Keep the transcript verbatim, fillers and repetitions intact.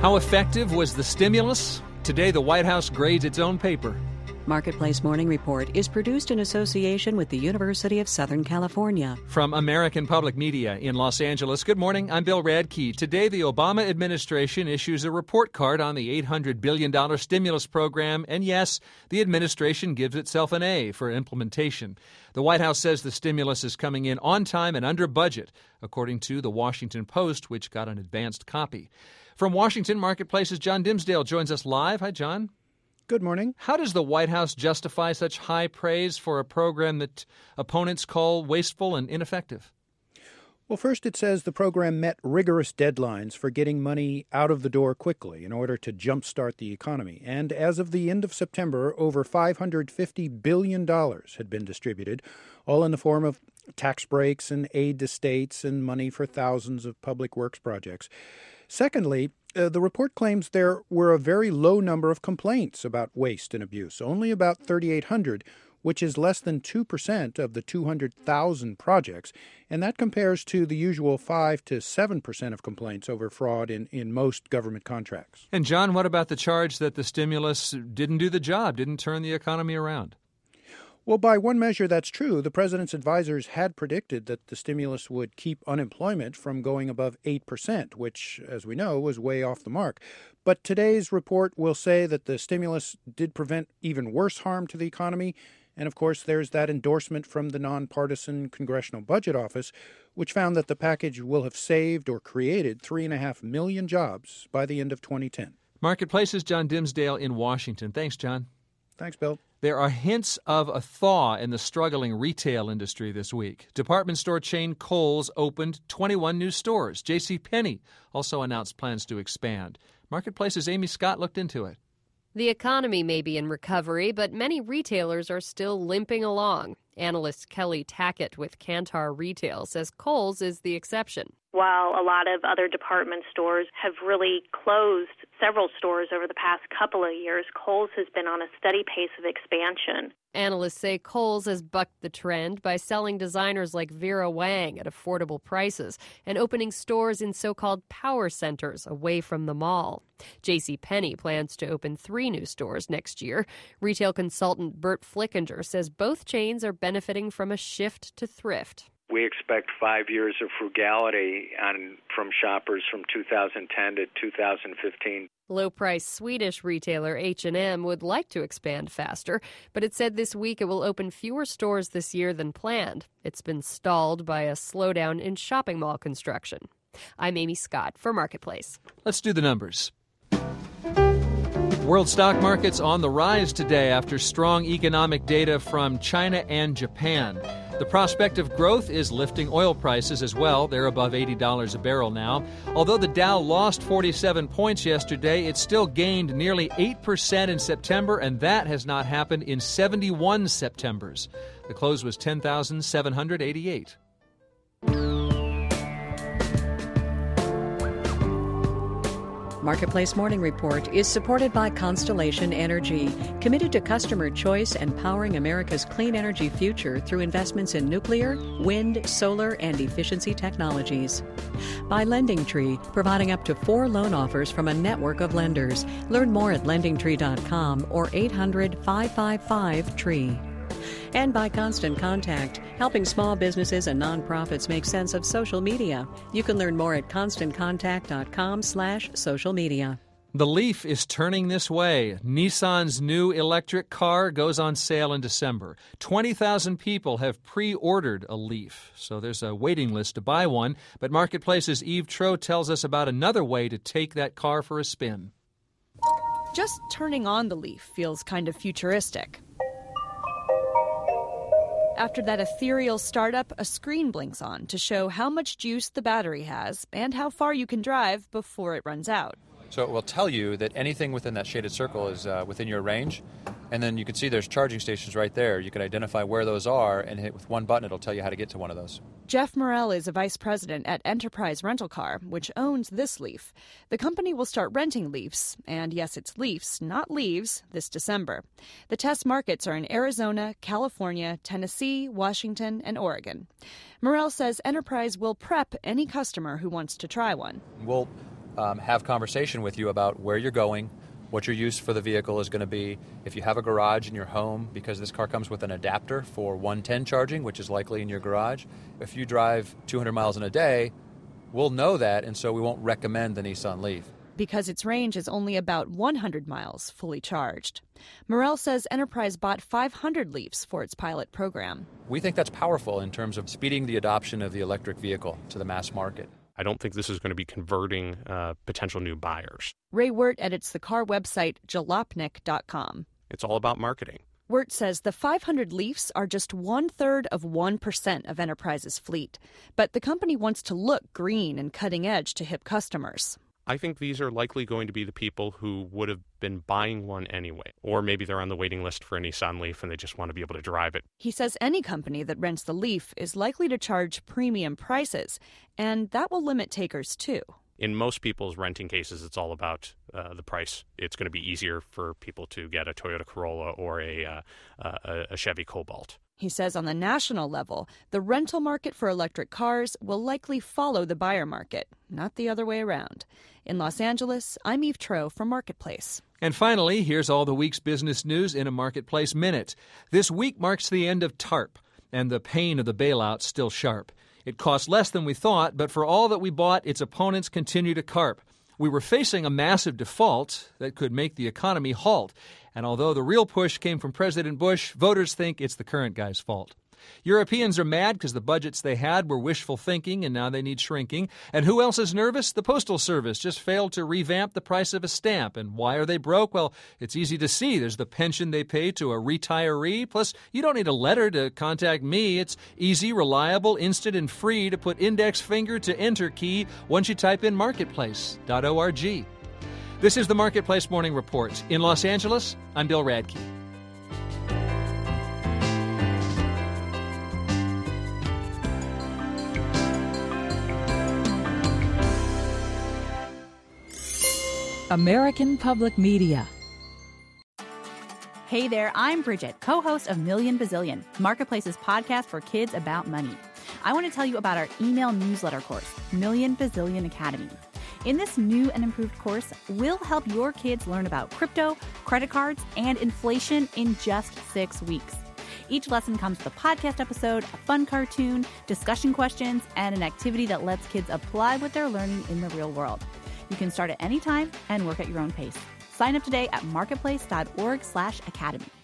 How effective was the stimulus? Today, the White House grades its own paper. Marketplace Morning Report is produced in association with the University of Southern California. From American Public Media in Los Angeles, good morning. I'm Bill Radke. Today, the Obama administration issues a report card on the eight hundred billion dollars stimulus program. And yes, the administration gives itself an A for implementation. The White House says the stimulus is coming in on time and under budget, according to the Washington Post, which got an advanced copy. From Washington, Marketplace's John Dimsdale joins us live. Hi, John. Good morning. How does the White House justify such high praise for a program that opponents call wasteful and ineffective? Well, first it says the program met rigorous deadlines for getting money out of the door quickly in order to jumpstart the economy. And as of the end of September, over five hundred fifty billion dollars had been distributed, all in the form of tax breaks and aid to states and money for thousands of public works projects. Secondly, Uh, the report claims there were a very low number of complaints about waste and abuse, only about thirty-eight hundred, which is less than two percent of the two hundred thousand projects, and that compares to the usual five to seven percent of complaints over fraud in, in most government contracts. And John, what about the charge that the stimulus didn't do the job, didn't turn the economy around? Well, by one measure, that's true. The president's advisors had predicted that the stimulus would keep unemployment from going above eight percent, which, as we know, was way off the mark. But today's report will say that the stimulus did prevent even worse harm to the economy. And, of course, there's that endorsement from the nonpartisan Congressional Budget Office, which found that the package will have saved or created three and a half million jobs by the end of twenty ten. Marketplace's John Dimsdale in Washington. Thanks, John. Thanks, Bill. There are hints of a thaw in the struggling retail industry this week. Department store chain Kohl's opened twenty-one new stores. J C. Penney also announced plans to expand. Marketplace's Amy Scott looked into it. The economy may be in recovery, but many retailers are still limping along. Analyst Kelly Tackett with Kantar Retail says Kohl's is the exception. While a lot of other department stores have really closed several stores over the past couple of years, Kohl's has been on a steady pace of expansion. Analysts say Kohl's has bucked the trend by selling designers like Vera Wang at affordable prices and opening stores in so-called power centers away from the mall. J C. Penney plans to open three new stores next year. Retail consultant Bert Flickinger says both chains are benefiting from a shift to thrift. We expect five years of frugality on, from shoppers from two thousand ten to two thousand fifteen. Low-price Swedish retailer H and M would like to expand faster, but it said this week it will open fewer stores this year than planned. It's been stalled by a slowdown in shopping mall construction. I'm Amy Scott for Marketplace. Let's do the numbers. World stock markets on the rise today after strong economic data from China and Japan. The prospect of growth is lifting oil prices as well. They're above eighty dollars a barrel now. Although the Dow lost forty-seven points yesterday, it still gained nearly eight percent in September, and that has not happened in seventy-one Septembers. The close was ten thousand seven hundred eighty-eight. Marketplace Morning Report is supported by Constellation Energy, committed to customer choice and powering America's clean energy future through investments in nuclear, wind, solar, and efficiency technologies. By LendingTree, providing up to four loan offers from a network of lenders. Learn more at lending tree dot com or eight hundred, five five five, T R E E. And by Constant Contact, helping small businesses and nonprofits make sense of social media. You can learn more at constant contact dot com slash social media. The Leaf is turning this way. Nissan's new electric car goes on sale in December. twenty thousand people have pre-ordered a Leaf, so there's a waiting list to buy one. But Marketplace's Eve Tro tells us about another way to take that car for a spin. Just turning on the Leaf feels kind of futuristic. After that ethereal startup, a screen blinks on to show how much juice the battery has and how far you can drive before it runs out. So it will tell you that anything within that shaded circle is uh, within your range. And then you can see there's charging stations right there. You can identify where those are, and hit with one button, it'll tell you how to get to one of those. Jeff Morrell is a vice president at Enterprise Rental Car, which owns this Leaf. The company will start renting Leafs, and yes, it's Leafs, not leaves, this December. The test markets are in Arizona, California, Tennessee, Washington, and Oregon. Morrell says Enterprise will prep any customer who wants to try one. We'll um, have conversation with you about where you're going, what your use for the vehicle is going to be. If you have a garage in your home, because this car comes with an adapter for one ten charging, which is likely in your garage. If you drive two hundred miles in a day, we'll know that, and so we won't recommend the Nissan Leaf. Because its range is only about one hundred miles fully charged. Morell says Enterprise bought five hundred Leafs for its pilot program. We think that's powerful in terms of speeding the adoption of the electric vehicle to the mass market. I don't think this is going to be converting uh, potential new buyers. Ray Wirt edits the car website jalopnik dot com. It's all about marketing. Wirt says the five hundred Leafs are just one-third of one percent of Enterprise's fleet. But the company wants to look green and cutting edge to hip customers. I think these are likely going to be the people who would have been buying one anyway. Or maybe they're on the waiting list for a Nissan Leaf and they just want to be able to drive it. He says any company that rents the Leaf is likely to charge premium prices, and that will limit takers too. In most people's renting cases, it's all about uh, the price. It's going to be easier for people to get a Toyota Corolla or a, uh, uh, a Chevy Cobalt. He says on the national level, the rental market for electric cars will likely follow the buyer market, not the other way around. In Los Angeles, I'm Eve Troeh for Marketplace. And finally, here's all the week's business news in a Marketplace Minute. This week marks the end of TARP, and the pain of the bailout's still sharp. It cost less than we thought, but for all that we bought, its opponents continue to carp. We were facing a massive default that could make the economy halt. And although the real push came from President Bush, voters think it's the current guy's fault. Europeans are mad because the budgets they had were wishful thinking and now they need shrinking. And who else is nervous? The Postal Service just failed to revamp the price of a stamp. And why are they broke? Well, it's easy to see. There's the pension they pay to a retiree. Plus, you don't need a letter to contact me. It's easy, reliable, instant, and free to put index finger to enter key once you type in marketplace dot org. This is the Marketplace Morning Report. In Los Angeles, I'm Bill Radke. American Public Media. Hey there, I'm Bridget, co-host of Million Bazillion, Marketplace's podcast for kids about money. I want to tell you about our email newsletter course, Million Bazillion Academy. In this new and improved course, we'll help your kids learn about crypto, credit cards, and inflation in just six weeks. Each lesson comes with a podcast episode, a fun cartoon, discussion questions, and an activity that lets kids apply what they're learning in the real world. You can start at any time and work at your own pace. Sign up today at marketplace dot org slash academy.